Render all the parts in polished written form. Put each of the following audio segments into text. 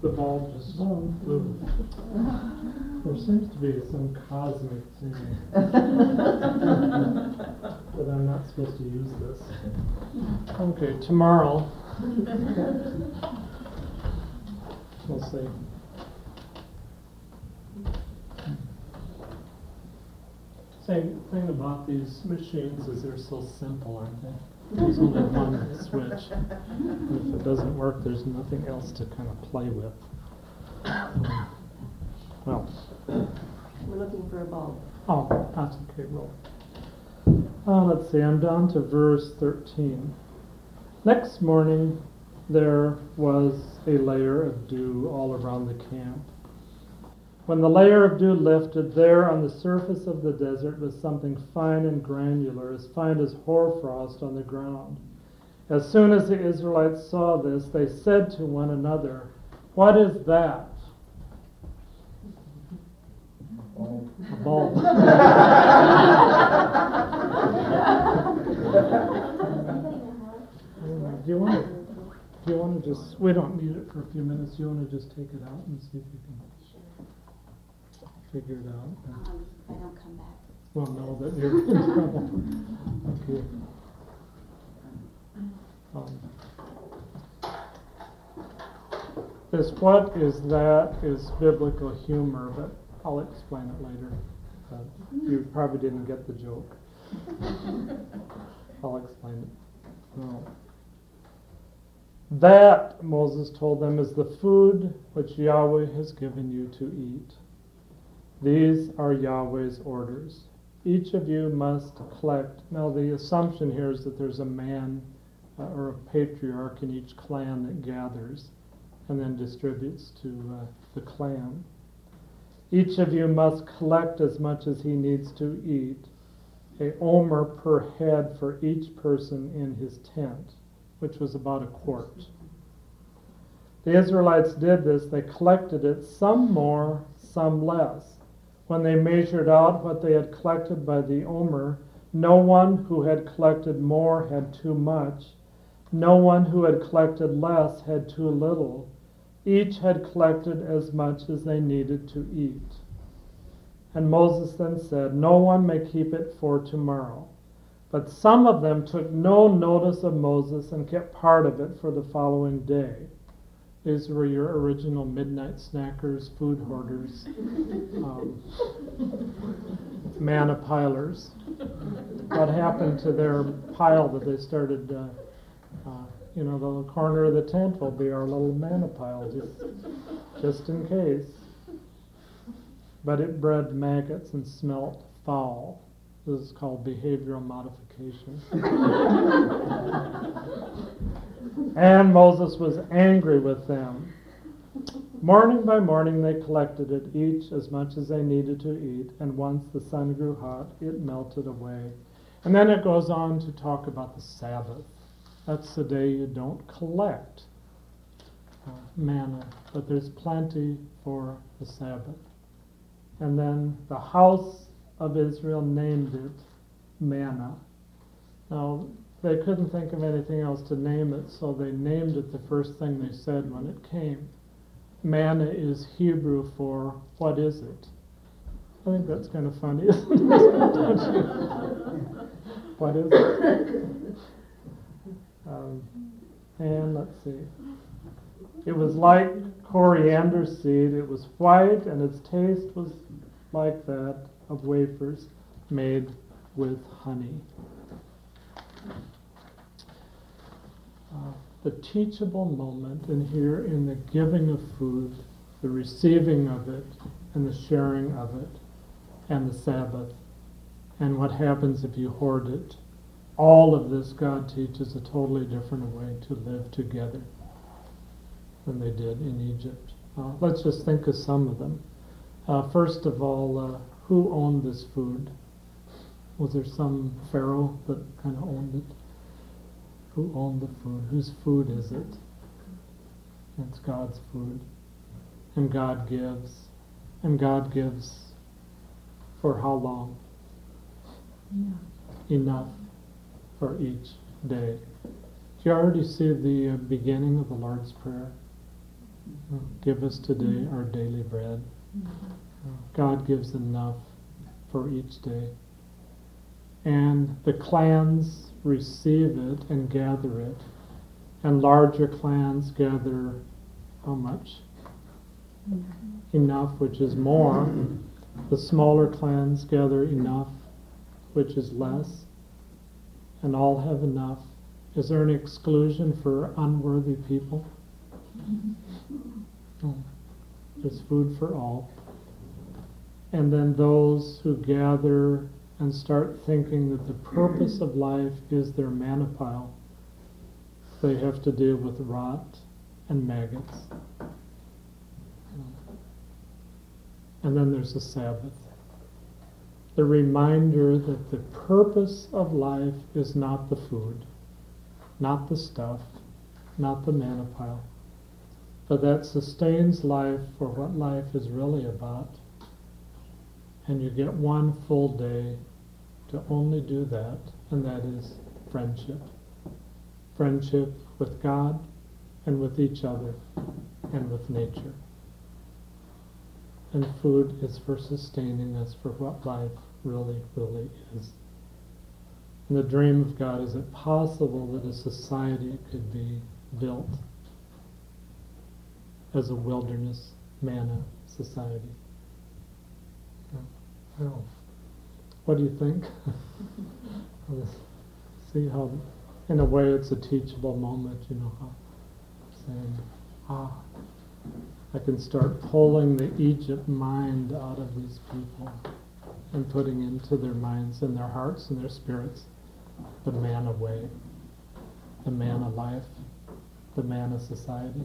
The ball just moved. There seems to be some cosmic thing that I'm not supposed to use this. Okay, tomorrow we'll see. Same thing about these machines is they're so simple, aren't they? There's only one switch. And if it doesn't work, there's nothing else to kind of play with. Well. We're looking for a bulb. Oh, that's okay, well. Let's see, I'm down to verse 13. Next morning, there was a layer of dew all around the camp. When the layer of dew lifted, there on the surface of the desert was something fine and granular, as fine as hoarfrost on the ground. As soon as the Israelites saw this, they said to one another, "What is that?" A bulb. Do you want to just, we don't need it for a few minutes, do you want to just take it out and see if you can figure it out? If I don't come back. Well, know that you're in trouble. Okay. This "what is that" is biblical humor, but I'll explain it later. You probably didn't get the joke. I'll explain it. No. That, Moses told them, is the food which Yahweh has given you to eat. These are Yahweh's orders. Each of you must collect. Now, the assumption here is that there's a man or a patriarch in each clan that gathers and then distributes to the clan. Each of you must collect as much as he needs to eat, a omer per head for each person in his tent, which was about a quart. The Israelites did this. They collected it, some more, some less. When they measured out what they had collected by the omer, no one who had collected more had too much. No one who had collected less had too little. Each had collected as much as they needed to eat. And Moses then said, "No one may keep it for tomorrow." But some of them took no notice of Moses and kept part of it for the following day. These were your original midnight snackers, food hoarders, manna pilers. What happened to their pile that they started, the little corner of the tent will be our little manna pile, just in case. But it bred maggots and smelt foul. This is called behavioral modification. And Moses was angry with them. Morning by morning they collected it, each as much as they needed to eat, and once the sun grew hot, it melted away. And then it goes on to talk about the Sabbath. That's the day you don't collect manna, but there's plenty for the Sabbath. And then the house of Israel named it manna. Now, they couldn't think of anything else to name it, so they named it the first thing they said when it came. Manna is Hebrew for what is it? I think that's kind of funny, isn't it? What is it? And let's see. It was like coriander seed. It was white, and its taste was like that of wafers made with honey. The teachable moment in here in the giving of food, the receiving of it, and the sharing of it, and the Sabbath, and what happens if you hoard it. All of this God teaches a totally different way to live together than they did in Egypt. Let's just think of some of them. First of all, who owned this food? Was there some pharaoh that kind of owned it? Who owned the food? Whose food is it? It's God's food. And God gives. And God gives for how long? Enough for each day. Do you already see the beginning of the Lord's Prayer? Give us today our daily bread. God gives enough for each day. And the clans receive it and gather it. And larger clans gather how much? Enough, which is more. The smaller clans gather enough, which is less. And all have enough. Is there an exclusion for unworthy people? No. There's food for all. And then those who gather and start thinking that the purpose of life is their manna pile, they have to deal with rot and maggots. And then there's the Sabbath. The reminder that the purpose of life is not the food, not the stuff, not the manna pile, but that sustains life for what life is really about. And you get one full day to only do that, and that is friendship. Friendship with God and with each other and with nature. And food is for sustaining us for what life really, really is. And the dream of God, is it possible that a society could be built as a wilderness manna society? Well, what do you think? See how, in a way, it's a teachable moment, how saying, I can start pulling the Egypt mind out of these people and putting into their minds and their hearts and their spirits the manna way, the manna life, the manna society.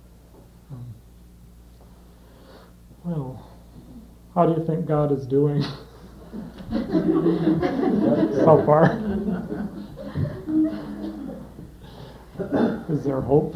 Well, how do you think God is doing so far? Is there hope?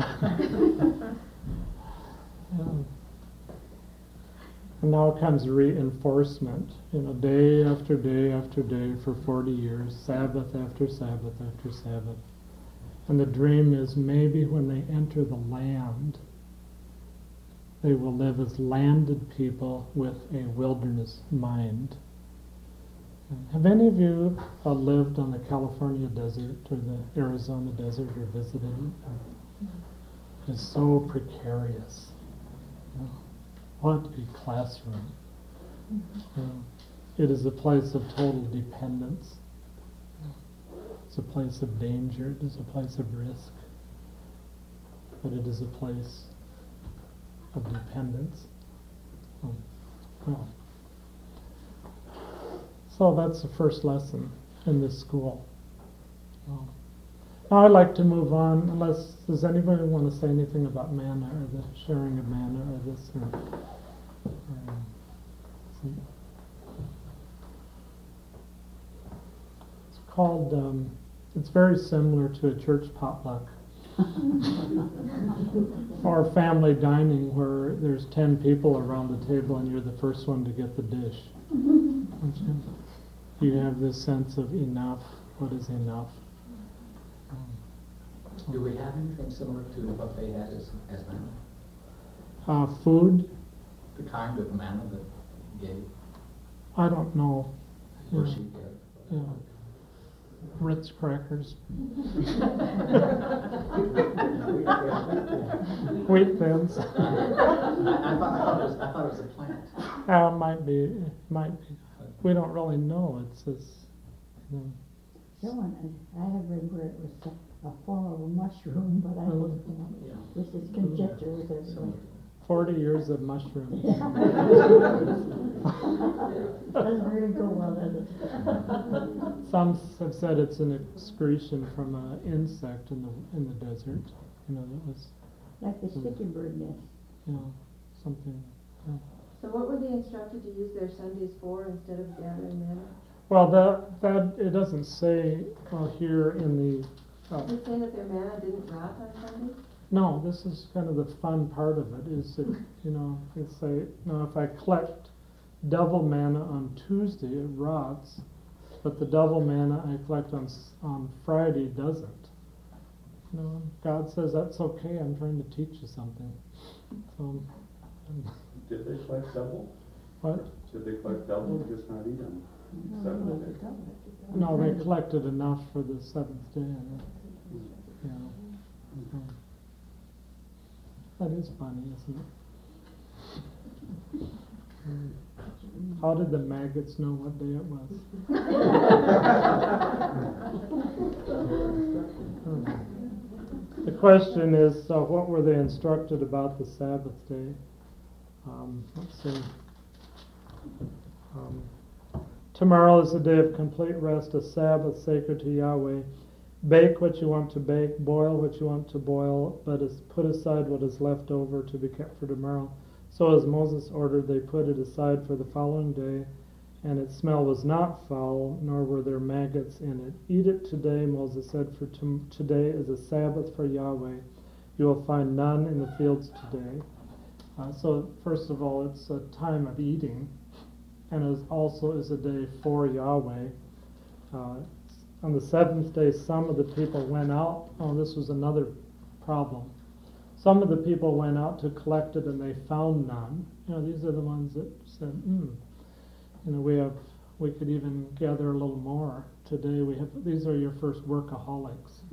And now comes reinforcement, day after day after day for 40 years, Sabbath after Sabbath after Sabbath. And the dream is maybe when they enter the land, they will live as landed people with a wilderness mind. Have any of you lived on the California desert or the Arizona desert or visited it? It's so precarious. What a classroom. It is a place of total dependence. It's a place of danger. It is a place of risk. But it is a place of dependence. So that's the first lesson in this school. Now I'd like to move on, does anybody want to say anything about manna or the sharing of manna or this? It's called, it's very similar to a church potluck. Or family dining where there's 10 people around the table and you're the first one to get the dish. You have this sense of enough. What is enough? Do we have anything similar to the buffet as manna? Food? The kind of manna that gave? I don't know. Or she gave? Yeah. Ritz crackers. Wheat thins. I thought it was a plant. Might be. We don't really know. It's this. I have read where it was a form of a mushroom, but I don't know. This is conjecture with everybody. 40 years of mushrooms. Doesn't really go well, does it? Some have said it's an excretion from an insect in the desert. That was like the sticky bird nest. Something. So what were they instructed to use their Sundays for instead of gathering manna? Well, that it doesn't say here in the. Does it say that their manna didn't rot on Sunday? No, this is kind of the fun part of it. Is that it's say if I collect double manna on Tuesday, it rots, but the double manna I collect on Friday doesn't. God says that's okay. I'm trying to teach you something. So, Did they collect double? what? Did they collect double or just not eat them? Seventh day. No, they collected enough for the seventh day. Yeah. So, that is funny, isn't it? How did the maggots know what day it was? The question is, what were they instructed about the Sabbath day? Let's see. Tomorrow is a day of complete rest, a Sabbath sacred to Yahweh. Bake what you want to bake, boil what you want to boil, but put aside what is left over to be kept for tomorrow. So as Moses ordered, they put it aside for the following day, and its smell was not foul, nor were there maggots in it. Eat it today, Moses said, for today is a Sabbath for Yahweh. You will find none in the fields today. So first of all, it's a time of eating, and it also is a day for Yahweh. On the seventh day, some of the people went out. Oh, this was another problem. Some of the people went out to collect it, and they found none. These are the ones that said, we could even gather a little more. Today these are your first workaholics.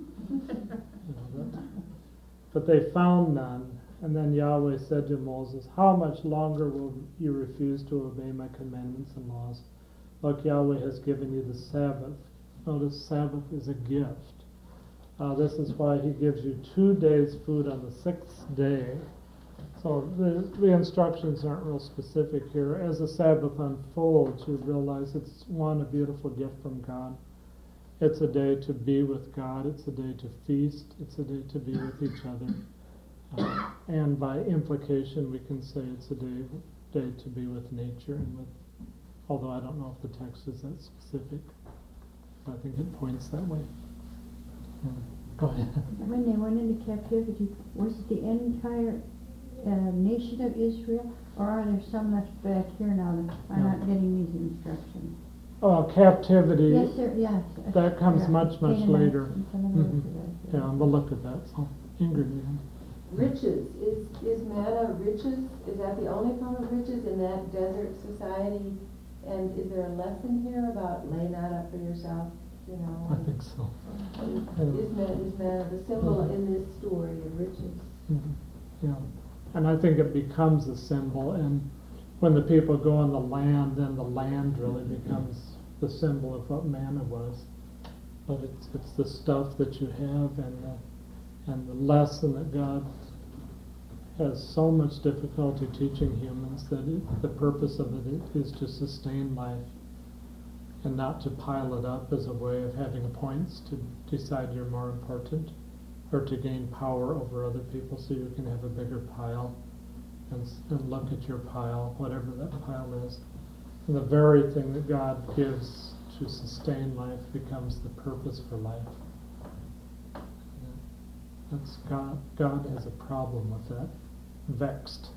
But they found none. And then Yahweh said to Moses, how much longer will you refuse to obey my commandments and laws? Look, Yahweh has given you the Sabbath. Notice Sabbath is a gift. This is why he gives you 2 days' food on the 6th day. So the instructions aren't real specific here. As the Sabbath unfolds, you realize it's a beautiful gift from God. It's a day to be with God. It's a day to feast. It's a day to be with each other. And by implication, we can say it's a day to be with nature and although I don't know if the text is that specific. I think it points that way. Go ahead. When they went into captivity, was it the entire nation of Israel, or are there some that's back here now that are not getting these instructions? Oh, captivity. Yes, sir. Yes. That comes much Canaanites later. and some of those Mm-hmm. Yeah, we'll look at that. So, Ingrid, Riches, is manna riches? Is that the only form of riches in that desert society? And is there a lesson here about lay not up for yourself? I think so. Is manna the symbol in this story of riches? Mm-hmm. Yeah, and I think it becomes a symbol, and when the people go on the land, then the land really becomes the symbol of what manna was. But it's the stuff that you have, and the lesson that God has so much difficulty teaching humans that the purpose of it is to sustain life and not to pile it up as a way of having points to decide you're more important or to gain power over other people so you can have a bigger pile and look at your pile, whatever that pile is. And the very thing that God gives to sustain life becomes the purpose for life. That's God. God has a problem with that. Vexed.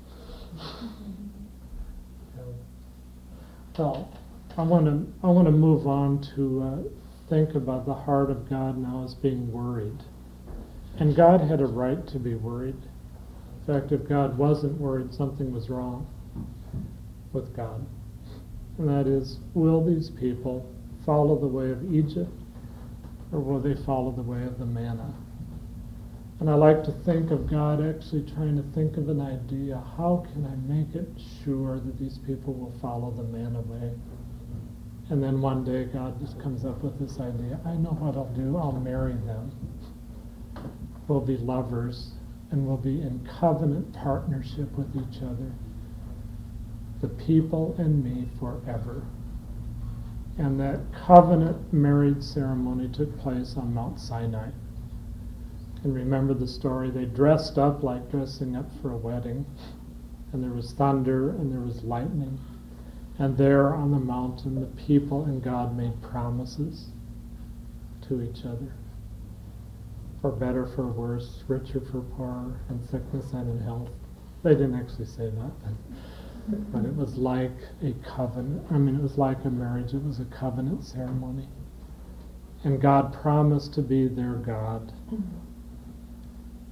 Well, I want to move on to think about the heart of God now as being worried. And God had a right to be worried. In fact, if God wasn't worried, something was wrong with God. And that is, will these people follow the way of Egypt, or will they follow the way of the manna? And I like to think of God actually trying to think of an idea. How can I make it sure that these people will follow the manna way? And then one day God just comes up with this idea. I know what I'll do. I'll marry them. We'll be lovers, and we'll be in covenant partnership with each other. The people and me forever. And that covenant marriage ceremony took place on Mount Sinai. And remember the story, they dressed up like dressing up for a wedding. And there was thunder and there was lightning. And there on the mountain, the people and God made promises to each other. For better, for worse, richer, for poorer, in sickness and in health. They didn't actually say that, but it was like a covenant. It was like a marriage. It was a covenant ceremony. And God promised to be their God.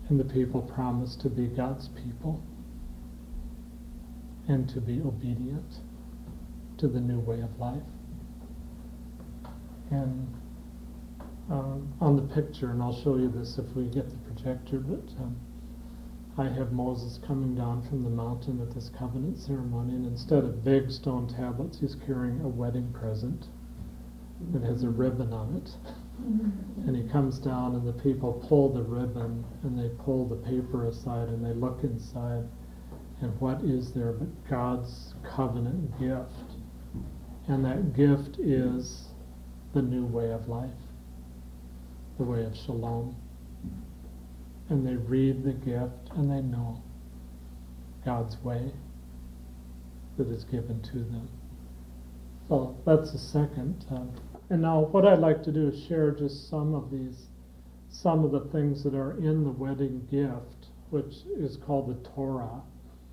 And the people promised to be God's people and to be obedient to the new way of life. And on the picture, and I'll show you this if we get the projector, but I have Moses coming down from the mountain at this covenant ceremony, and instead of big stone tablets, he's carrying a wedding present that has a ribbon on it. And he comes down, and the people pull the ribbon, and they pull the paper aside, and they look inside, and what is there but God's covenant gift? And that gift is the new way of life, the way of shalom. And they read the gift, and they know God's way that is given to them. So that's the second. And now what I'd like to do is share just some of the things that are in the wedding gift, which is called the Torah.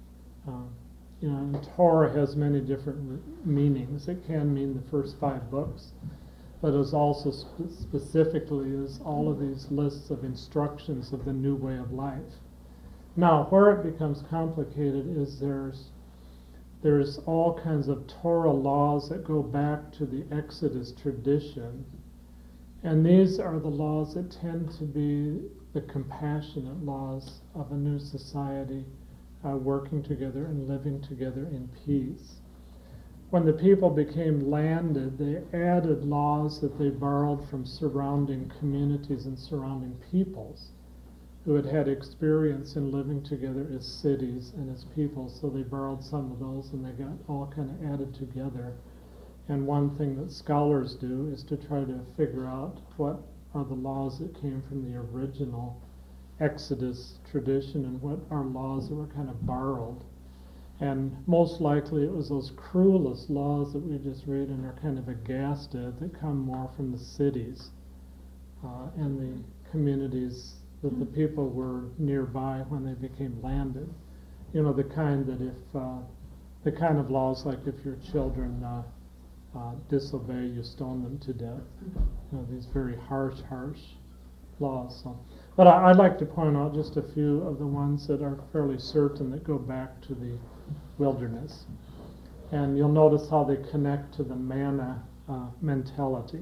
And Torah has many different meanings. It can mean the first 5 books, but it also specifically is all of these lists of instructions of the new way of life. Now, where it becomes complicated is there's all kinds of Torah laws that go back to the Exodus tradition, and these are the laws that tend to be the compassionate laws of a new society, working together and living together in peace. When the people became landed, they added laws that they borrowed from surrounding communities and surrounding peoples who had had experience in living together as cities and as people. So they borrowed some of those, and they got all kind of added together. And one thing that scholars do is to try to figure out what are the laws that came from the original Exodus tradition and what are laws that were kind of borrowed. And most likely it was those cruelest laws that we just read and are kind of aghast at that come more from the cities and the communities that the people were nearby when they became landed. You know, the kind that the kind of laws like if your children disobey, you stone them to death. You know, these very harsh laws. So. But I'd like to point out just a few of the ones that are fairly certain that go back to the wilderness. And you'll notice how they connect to the manna mentality.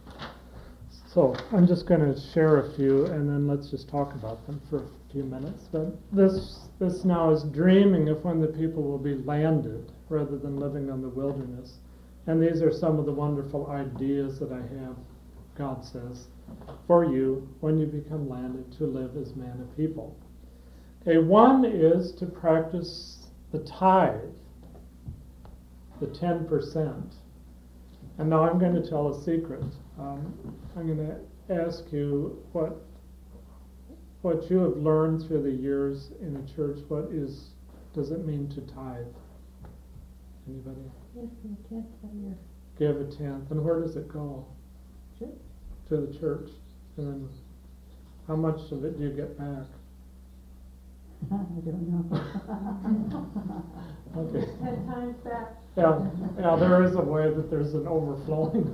So I'm just going to share a few, and then let's just talk about them for a few minutes. But this now is dreaming of when the people will be landed rather than living on the wilderness. And these are some of the wonderful ideas that I have, God says, for you when you become landed to live as manna people. Okay, one is to practice the tithe, the 10%. And now I'm going to tell a secret. I'm going to ask you what you have learned through the years in the church. Does it mean to tithe? Anybody? Yes, a tenth of your Give a tenth. And where does it go? church. To the church. And then how much of it do you get back? I don't know. Okay. 10 times back. Yeah, there is a way that there's an overflowing.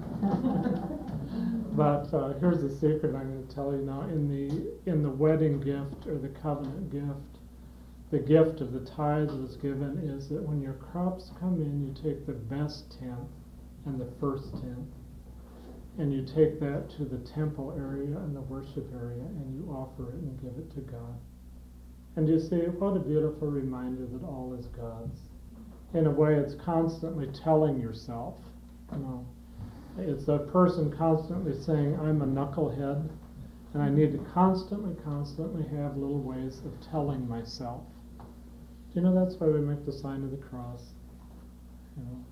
But here's the secret I'm going to tell you now. In the wedding gift or the covenant gift, the gift of the tithe that was given is that when your crops come in, you take the best tenth and the first tenth, and you take that to the temple area and the worship area, and you offer it and give it to God. And you see, what a beautiful reminder that all is God's. In a way, it's constantly telling yourself, you know, it's a person constantly saying, I'm a knucklehead, and I need to constantly have little ways of telling myself. You know, that's why we make the sign of the cross. You know,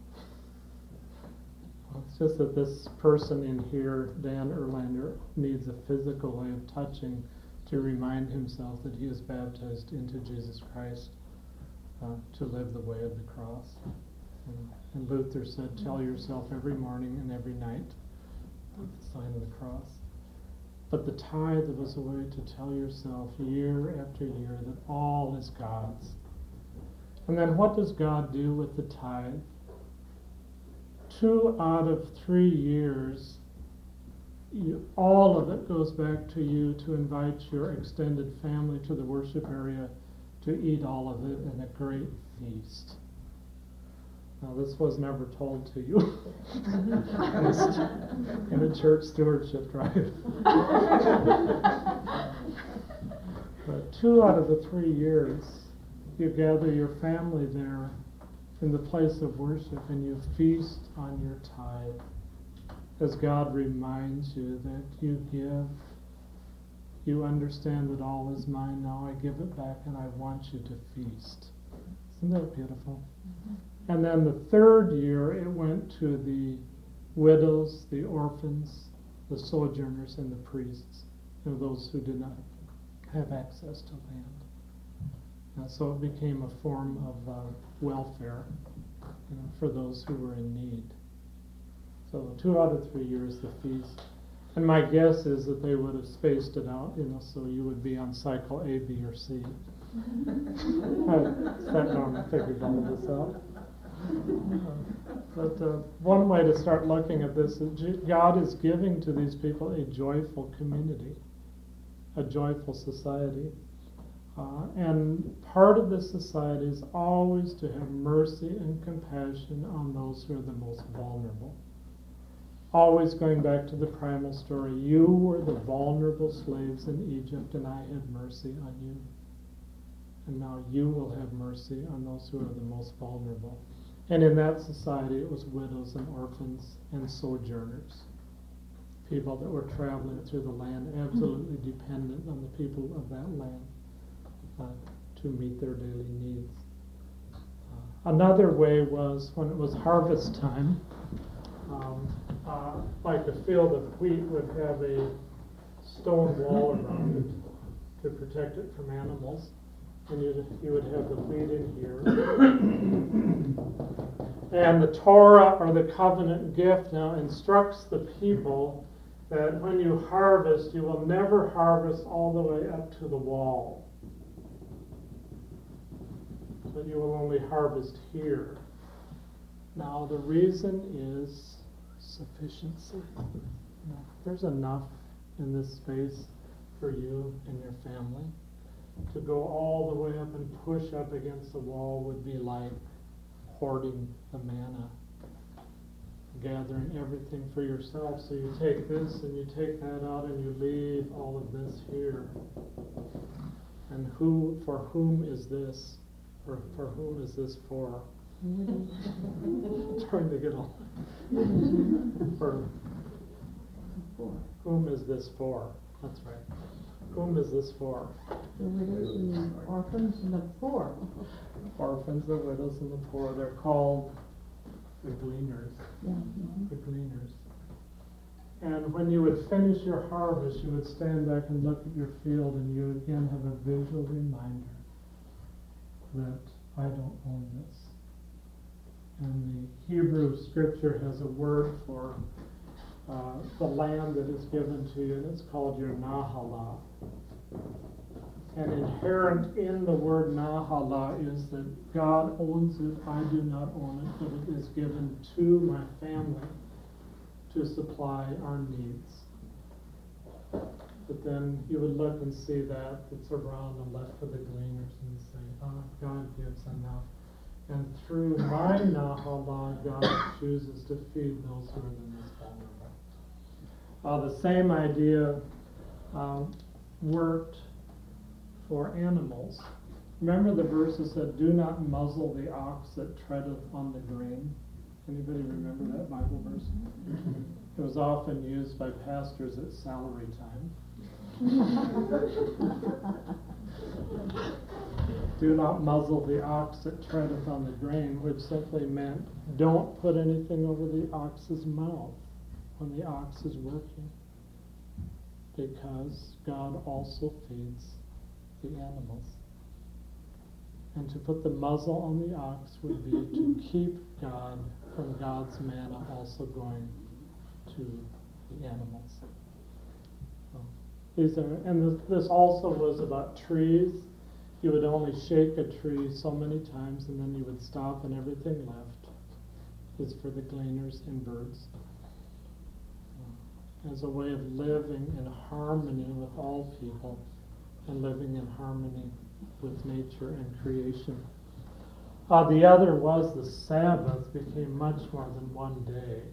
it's just that this person in here, Dan Erlander, needs a physical way of touching to remind himself that he is baptized into Jesus Christ to live the way of the cross. And Luther said, tell yourself every morning and every night the sign of the cross. But the tithe was a way to tell yourself year after year that all is God's. And then what does God do with the tithe? 2 out of 3 years, all of it goes back to you to invite your extended family to the worship area to eat all of it in a great feast. Now, this was never told to you in a church stewardship drive. But 2 out of the 3 years, you gather your family there in the place of worship and you feast on your tithe as God reminds you that you give. You understand that all is mine, now I give it back and I want you to feast. Isn't that beautiful? And then the 3rd year, it went to the widows, the orphans, the sojourners, and the priests, those who did not have access to land. And so it became a form of welfare for those who were in need. So 2 out of 3 years, the feast. And my guess is that they would have spaced it out, so you would be on cycle A, B, or C. I sat down and figured all of this out. But one way to start looking at this is God is giving to these people a joyful community, a joyful society. And part of this society is always to have mercy and compassion on those who are the most vulnerable. Always going back to the primal story, you were the vulnerable slaves in Egypt, and I had mercy on you. And now you will have mercy on those who are the most vulnerable. And in that society, it was widows and orphans and sojourners, people that were traveling through the land, absolutely dependent on the people of that land to meet their daily needs. Another way was when it was harvest time, like a field of wheat would have a stone wall around it to protect it from animals. And you would have the wheat in here. And the Torah, or the covenant gift, now instructs the people that when you harvest, you will never harvest all the way up to the wall. But you will only harvest here. Now, the reason is sufficiency. There's enough in this space for you and your family. To go all the way up and push up against the wall would be like hoarding the manna, gathering everything for yourself. So you take this and you take that out and you leave all of this here. And for whom is this? Or for whom is this for? Trying to get on. For whom is this for? That's right. Whom is this for? The widows and the orphans and the poor. Orphans, the widows, and the poor. They're called the gleaners. Yeah. The gleaners. And when you would finish your harvest, you would stand back and look at your field, and you again have a visual reminder that I don't own this. And the Hebrew scripture has a word for the land that is given to you, and it's called your Nahalah. And inherent in the word Nahalah is that God owns it, I do not own it, but it is given to my family to supply our needs. But then you would look and see that it's around and left for the gleaners and say, God gives enough. And through my Nahalah, God chooses to feed those who are the most vulnerable. The same idea worked for animals. Remember the verse that said, do not muzzle the ox that treadeth on the grain? Anybody remember that Bible verse? It was often used by pastors at salary time. Do not muzzle the ox that treadeth on the grain, which simply meant don't put anything over the ox's mouth when the ox is working, because God also feeds the animals. And to put the muzzle on the ox would be to keep God from God's manna also going to the animals. This also was about trees. You would only shake a tree so many times, and then you would stop, and everything left is for the gleaners and birds. as a way of living in harmony with all people and living in harmony with nature and creation. The other was the Sabbath became much more than one day.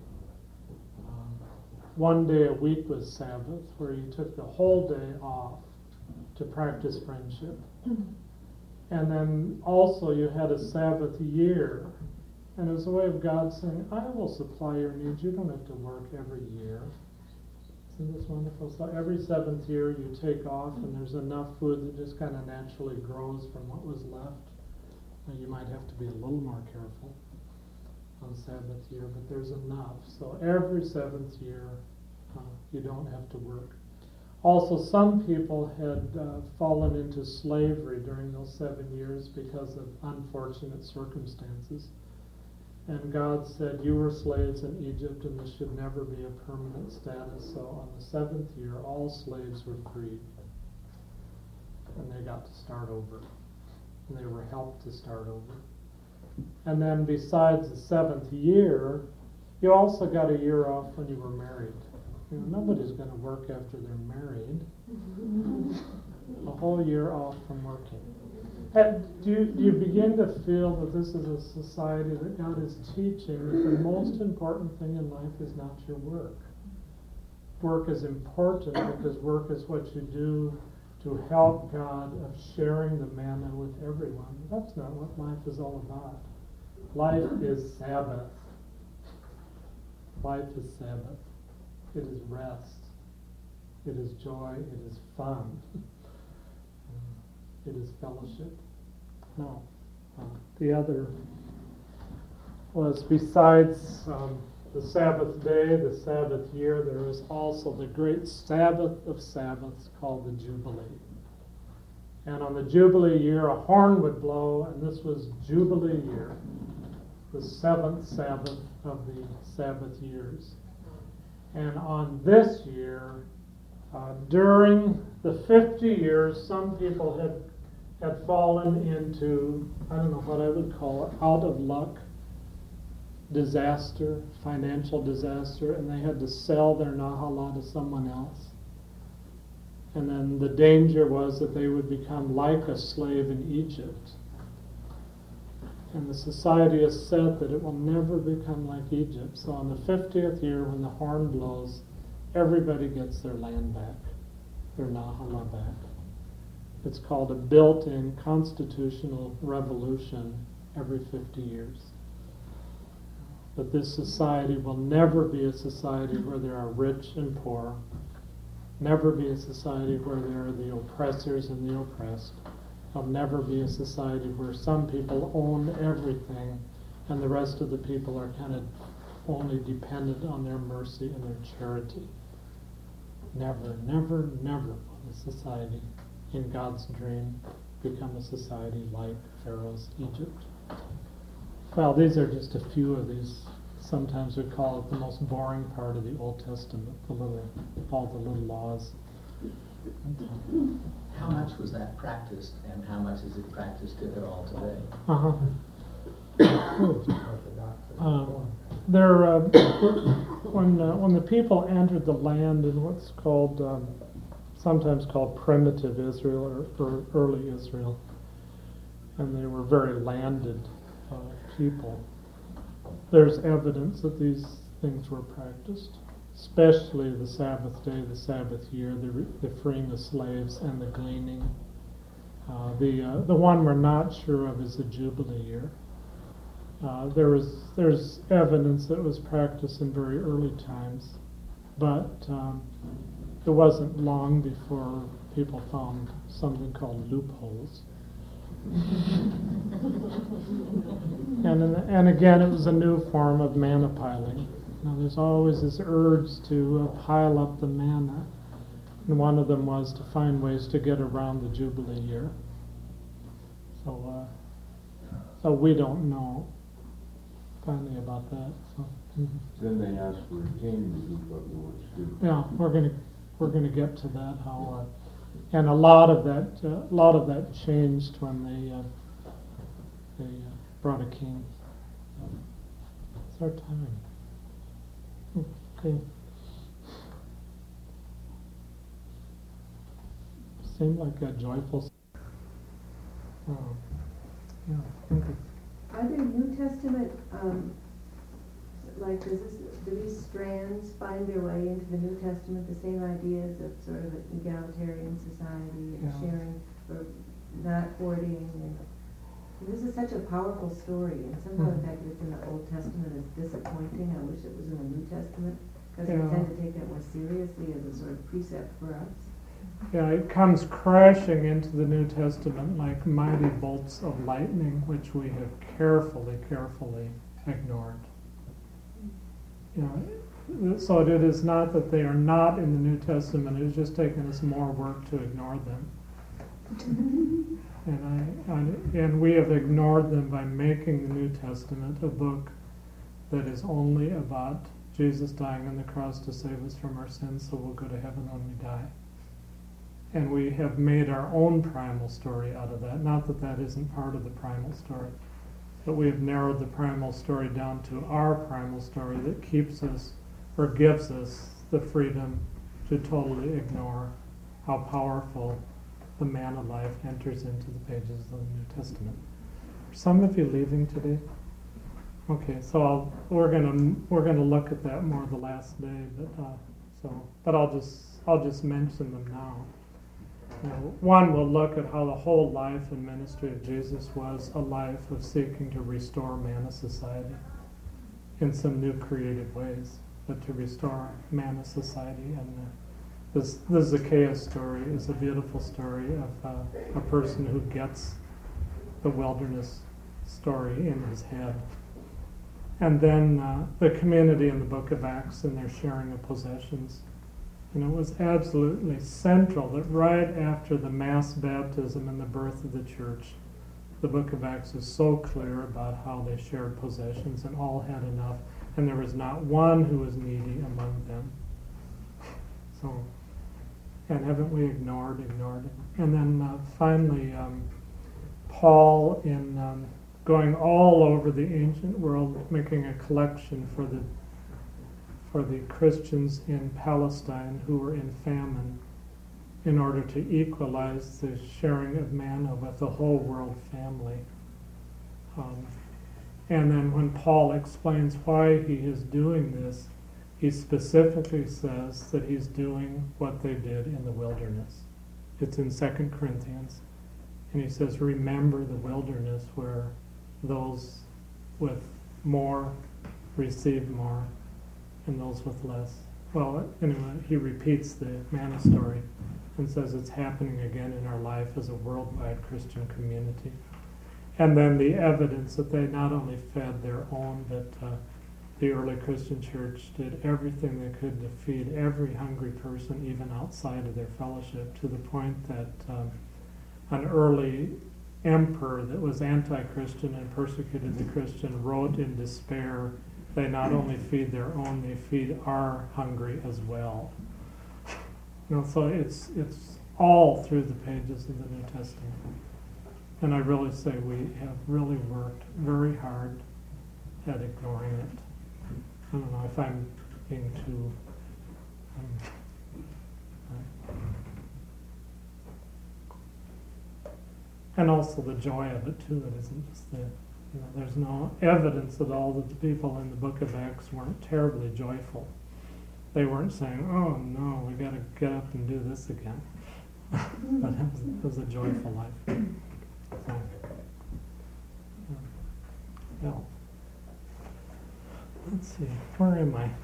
One day a week was Sabbath, where you took the whole day off to practice friendship. And then also you had a Sabbath year, and it was a way of God saying, I will supply your needs. You don't have to work every year. Isn't this wonderful? So every seventh year you take off, and there's enough food that just kind of naturally grows from what was left. Now you might have to be a little more careful on Sabbath year, but there's enough. So every seventh year you don't have to work. Also, some people had fallen into slavery during those 7 years because of unfortunate circumstances. And God said, you were slaves in Egypt, and this should never be a permanent status. So on the 7th year, all slaves were freed. And they got to start over. And they were helped to start over. And then besides the 7th year, you also got a year off when you were married. You know, nobody's going to work after they're married. A whole year off from working. And do you begin to feel that this is a society that God is teaching that the most important thing in life is not your work? Work is important because work is what you do to help God of sharing the manna with everyone. That's not what life is all about. Life is Sabbath. Life is Sabbath. It is rest. It is joy. It is fun. It is fellowship. No. The other was besides the Sabbath day, the Sabbath year, there is also the great Sabbath of Sabbaths called the Jubilee. And on the Jubilee year, a horn would blow, and this was Jubilee year, the 7th Sabbath of the Sabbath years. And on this year, during the 50 years, some people had fallen into, I don't know what I would call it, out of luck, disaster, financial disaster, and they had to sell their Nahala to someone else. And then the danger was that they would become like a slave in Egypt. And the society has said that it will never become like Egypt. So on the 50th year, when the horn blows, everybody gets their land back, their Nahala back. It's called a built-in constitutional revolution every 50 years. But this society will never be a society where there are rich and poor, never be a society where there are the oppressors and the oppressed. There'll never be a society where some people own everything and the rest of the people are kind of only dependent on their mercy and their charity. Never, never, never will a society in God's dream become a society like Pharaoh's Egypt. Well, these are just a few of these. Sometimes we call it the most boring part of the Old Testament, all the little laws. How much was that practiced, and how much is it practiced, if at all, today? When the people entered the land in what's called, sometimes called primitive Israel or early Israel, and they were very landed people, there's evidence that these things were practiced, especially the Sabbath day, the Sabbath year, the freeing of slaves, and the gleaning. The one we're not sure of is the Jubilee year. There's evidence that it was practiced in very early times, but it wasn't long before people found something called loopholes. And again, it was a new form of manna piling. Now, there's always this urge to pile up the manna, and one of them was to find ways to get around the Jubilee year. So we don't know finally about that. So. Then they asked for a king to do what we want to do. Yeah, we're gonna get to that. How and a lot of that changed when they brought a king. It's our time. Okay. seemed like a joyful. Yeah, I think Are there New Testament, like, do these strands find their way into the New Testament, the same ideas of sort of an egalitarian society and Yeah. sharing, or not hoarding, and this is such a powerful story, and somehow the fact that it's in the Old Testament is disappointing. I wish it was in the New Testament, because we Yeah. tend to take that more seriously as a sort of precept for us. Yeah, it comes crashing into the New Testament like mighty bolts of lightning, which we have carefully ignored. You know, so it is not that they are not in the New Testament, it has just taken us more work to ignore them. And we have ignored them by making the New Testament a book that is only about Jesus dying on the cross to save us from our sins so we'll go to heaven when we die. And we have made our own primal story out of that. Not that that isn't part of the primal story, but we have narrowed the primal story down to our primal story that keeps us, or gives us, the freedom to totally ignore how powerful the man of life enters into the pages of the New Testament. Are some of you leaving today? Okay, so we're gonna look at that more the last day, but I'll just mention them now. One, we'll look at how the whole life and ministry of Jesus was a life of seeking to restore man to society in some new creative ways, but to restore man to society. And the Zacchaeus story is a beautiful story of a person who gets the wilderness story in his head. And then the community in the book of Acts and their sharing of possessions. And it was absolutely central that right after the mass baptism and the birth of the church, the book of Acts is so clear about how they shared possessions and all had enough, and there was not one who was needy among them. So, and haven't we ignored it? And then finally, Paul in going all over the ancient world, making a collection for the Christians in Palestine who were in famine, in order to equalize the sharing of manna with the whole world family. And then when Paul explains why he is doing this, he specifically says that he's doing what they did in the wilderness. It's in 2 Corinthians. And he says, remember the wilderness where those with more receive more and those with less. Well, anyway, he repeats the manna story and says it's happening again in our life as a worldwide Christian community. And then the evidence that they not only fed their own, but the early Christian church did everything they could to feed every hungry person, even outside of their fellowship, to the point that an early emperor that was anti-Christian and persecuted the Christian wrote in despair, they not only feed their own, they feed our hungry as well. So it's all through the pages of the New Testament. And I really say we have really worked very hard at ignoring it. I don't know if I'm being too... and also the joy of it too, it isn't just the... there's no evidence at all that the people in the book of Acts weren't terribly joyful. They weren't saying, oh no, we got to get up and do this again. But it was a joyful life. So, well, let's see, where am I?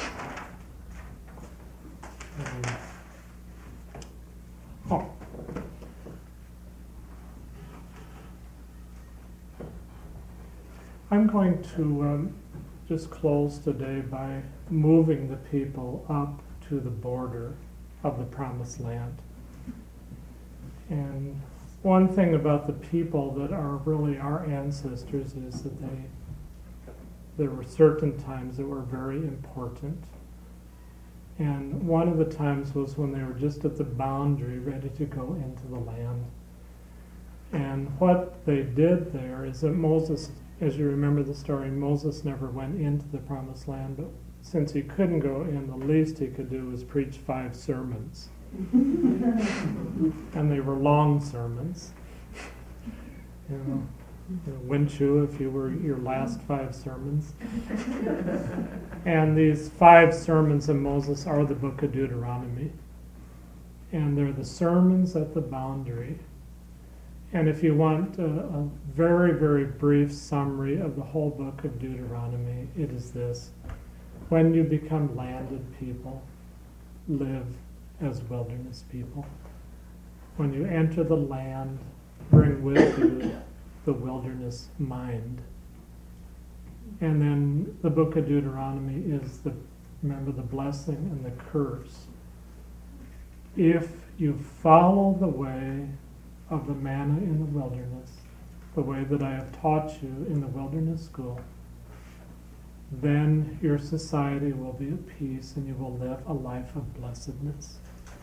Oh. I'm going to just close today by moving the people up to the border of the Promised Land. And one thing about the people that are really our ancestors is that there were certain times that were very important. And one of the times was when they were just at the boundary, ready to go into the land. And what they did there is that Moses, as you remember the story, Moses never went into the Promised Land, but since he couldn't go in, the least he could do was preach 5 sermons. and they were long sermons. You know, Winchu, if you were your last 5 sermons. And these 5 sermons of Moses are the book of Deuteronomy. And they're the sermons at the boundary. And if you want a very, very brief summary of the whole book of Deuteronomy, it is this. When you become landed people, live as wilderness people. When you enter the land, bring with you the wilderness mind. And then the book of Deuteronomy is remember the blessing and the curse. If you follow the way of the manna in the wilderness, the way that I have taught you in the wilderness school, then your society will be at peace and you will live a life of blessedness.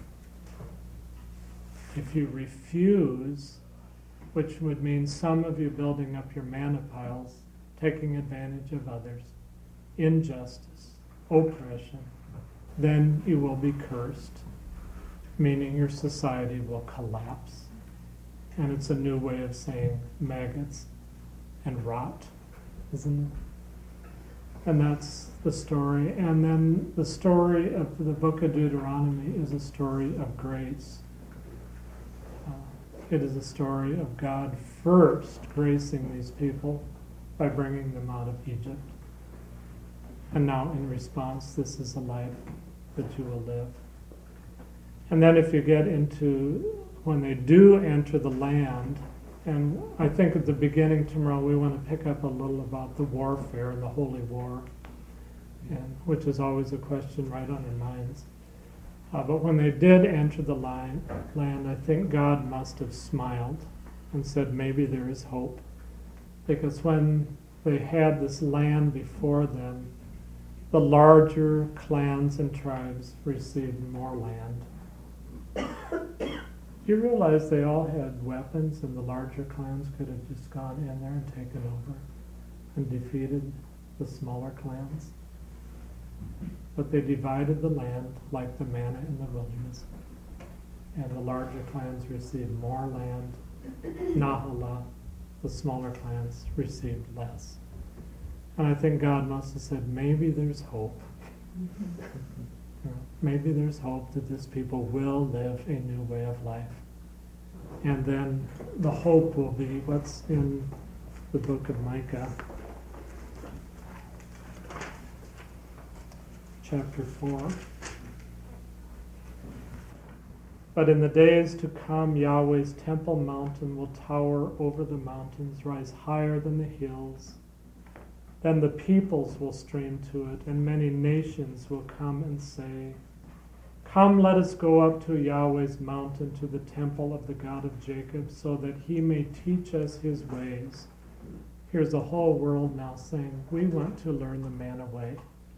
If you refuse, which would mean some of you building up your manna piles, taking advantage of others, injustice, oppression, then you will be cursed, meaning your society will collapse. And it's a new way of saying maggots and rot, isn't it? And that's the story. And then the story of the book of Deuteronomy is a story of grace. It is a story of God first gracing these people by bringing them out of Egypt. And now in response, this is a life that you will live. And then if you get into when they do enter the land, and I think at the beginning tomorrow we want to pick up a little about the warfare and the holy war, and which is always a question right on our minds. But when they did enter the land, I think God must have smiled and said, maybe there is hope. Because when they had this land before them, the larger clans and tribes received more land. You realize they all had weapons and the larger clans could have just gone in there and taken over and defeated the smaller clans? But they divided the land like the manna in the wilderness. And the larger clans received more land. Nahala, the smaller clans, received less. And I think God must have said, maybe there's hope. Maybe there's hope that this people will live a new way of life. And then the hope will be what's in the book of Micah. Chapter 4. But in the days to come, Yahweh's temple mountain will tower over the mountains, rise higher than the hills. Then the peoples will stream to it, and many nations will come and say, come, let us go up to Yahweh's mountain, to the temple of the God of Jacob, so that he may teach us his ways. Here's the whole world now saying, we want to learn the manna way,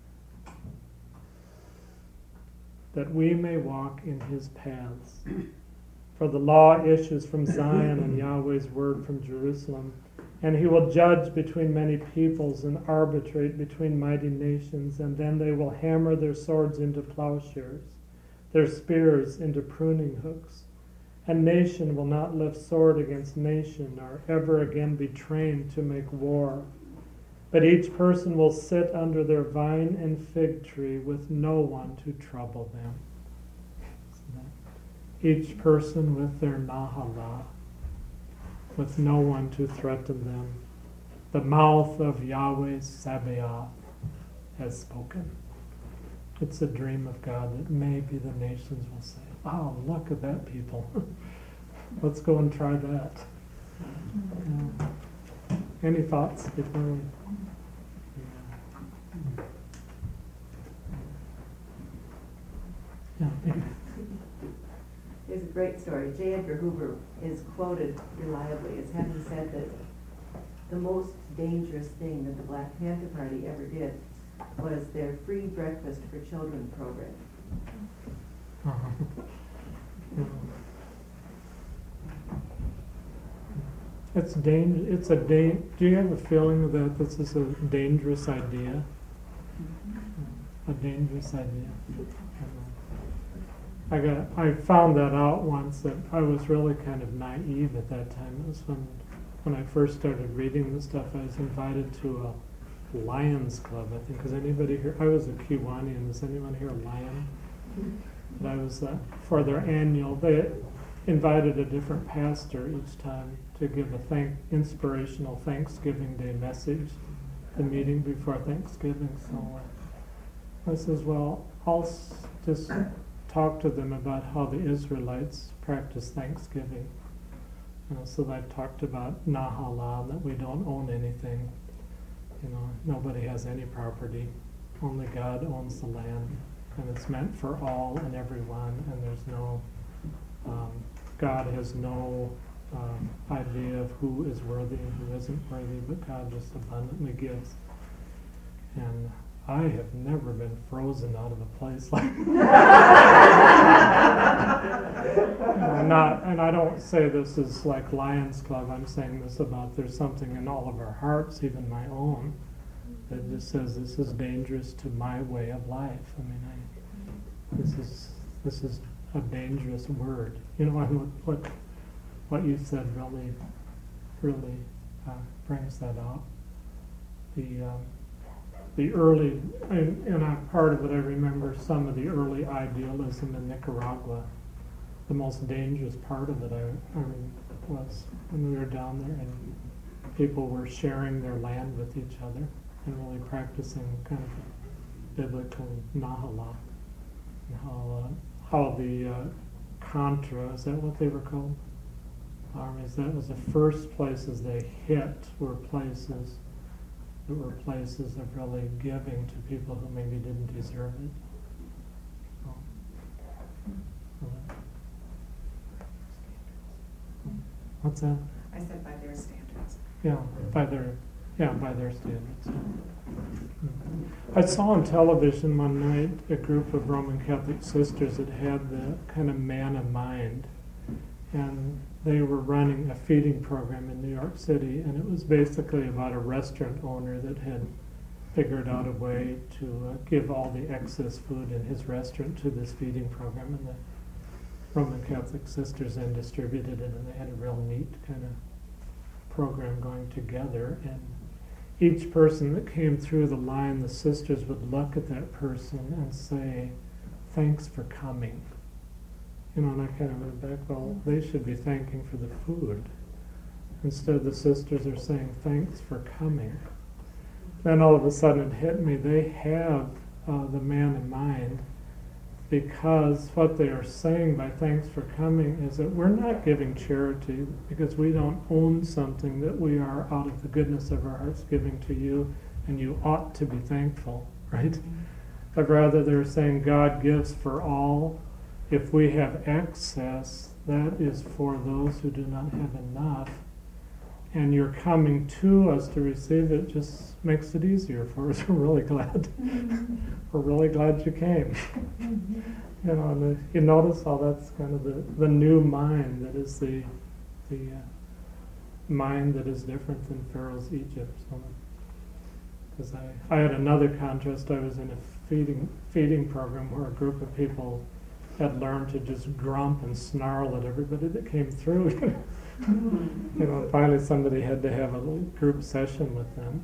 that we may walk in his paths. For the law issues from Zion and Yahweh's word from Jerusalem. And he will judge between many peoples and arbitrate between mighty nations. And then they will hammer their swords into plowshares, their spears into pruning hooks. And nation will not lift sword against nation, nor ever again be trained to make war. But each person will sit under their vine and fig tree with no one to trouble them. Each person with their Nahala, with no one to threaten them. The mouth of Yahweh Sabaoth has spoken. It's a dream of God that maybe the nations will say, oh, look at that people. Let's go and try that. Any thoughts before we... Yeah, maybe. There's a great story. J. Edgar Hoover is quoted reliably as having said that the most dangerous thing that the Black Panther Party ever did was their free breakfast for children program. Do you have a feeling that this is a dangerous idea? A dangerous idea. I found that out once, that I was really kind of naive at that time. It was when I first started reading this stuff. I was invited to a Lions Club, I think. Is anybody here? I was a Kiwanian. Is anyone here a Lion? But I was for their annual. They invited a different pastor each time to give a inspirational Thanksgiving Day message. The meeting before Thanksgiving. So I says, well, I'll just talk to them about how the Israelites practice Thanksgiving. So I've talked about Nahala, that we don't own anything. Nobody has any property. Only God owns the land, and it's meant for all and everyone. And there's no God has no idea of who is worthy and who isn't worthy, but God just abundantly gives. And I have never been frozen out of a place like that. And I don't say this is like Lions Club. I'm saying this about there's something in all of our hearts, even my own, that just says this is dangerous to my way of life. I mean, this is a dangerous word. And what you said really brings that out. The early, and I'm part of it, I remember some of the early idealism in Nicaragua. The most dangerous part of it, was when we were down there and people were sharing their land with each other and really practicing kind of biblical Nahala. And how the Contra, is that what they were called? Armies, that was the first places they hit were places of really giving to people who maybe didn't deserve it. What's that? I said by their standards. Yeah, by their standards. I saw on television one night a group of Roman Catholic sisters that had the kind of manna mind, and they were running a feeding program in New York City, and it was basically about a restaurant owner that had figured out a way to give all the excess food in his restaurant to this feeding program, and the Roman Catholic sisters then distributed it, and they had a real neat kind of program going together. And each person that came through the line, the sisters would look at that person and say, "Thanks for coming." And I kind of went back, well, they should be thanking for the food. Instead, the sisters are saying, "Thanks for coming." Then all of a sudden it hit me, they have the man in mind, because what they are saying by "thanks for coming" is that we're not giving charity because we don't own something, that we are out of the goodness of our hearts giving to you, and you ought to be thankful, right? But rather they're saying God gives for all. If we have excess, that is for those who do not have enough. And you're coming to us to receive it just makes it easier for us. We're really glad. We're really glad you came. And you notice how that's kind of the new mind that is the mind that is different than Pharaoh's Egypt. Because I had another contrast. I was in a feeding program where a group of people had learned to just grump and snarl at everybody that came through. Finally somebody had to have a little group session with them.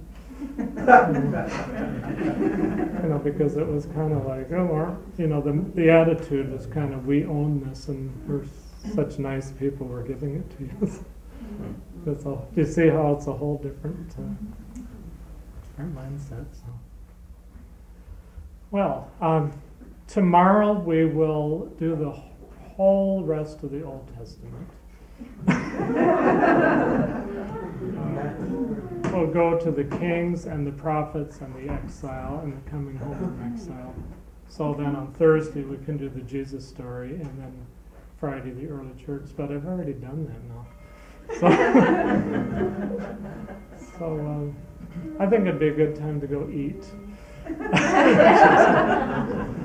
Because it was kind of like, the attitude was kind of, we own this and we're such nice people, we're giving it to you. That's all. You see how it's a whole different mindset. So. Well, tomorrow we will do the whole rest of the Old Testament. We'll go to the kings and the prophets and the exile and the coming home from exile. So then on Thursday we can do the Jesus story, and then Friday the early church. But I've already done that now. So I think it'd be a good time to go eat.